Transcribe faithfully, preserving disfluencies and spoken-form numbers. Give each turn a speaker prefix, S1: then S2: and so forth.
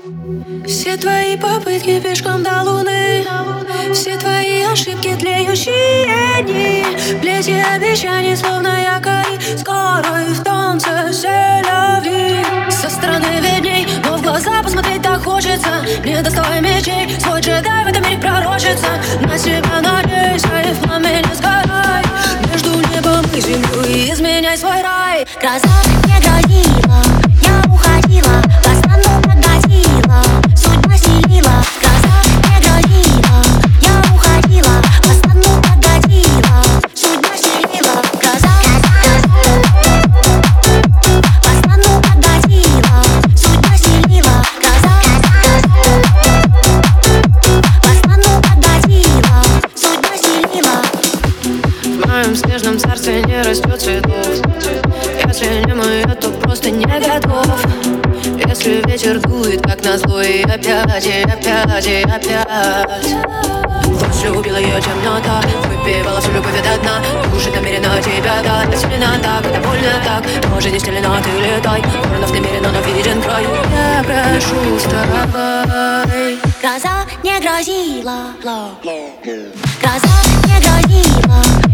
S1: Все твои попытки пешком до луны, все твои ошибки, тлеющие дни, плети обещаний, словно якори, скоро и в танце селяви. Со стороны видней, но в глаза посмотреть так хочется. Не достой мечей, свой джедай в этом мире пророчится. На себя надейся и в пламени сгорай, между небом и землей изменяй свой рай.
S2: Гроза не грозила, я уходила, в основном погасила, судьба стелила. Гроза не грозила, я уходила, в основном погасила, судьба стелила. Гроза, в основном погасила, судьба стелила. Гроза, в основном погасила, судьба стелила.
S1: В моем снежном царстве не растет цветов. Если не мое, то просто не готов. Если ветер дует, как назло, и опять, и опять, и опять. Ложь убила ее темнота, выпивала всю любовь до дна. Душит намеренно тебя дать, сильно так, это больно так. Тоже не стелена, ты летай, воронов намеренно, но виден край. Я прошу, вставай.
S2: Гроза не грозила, гроза не грозила.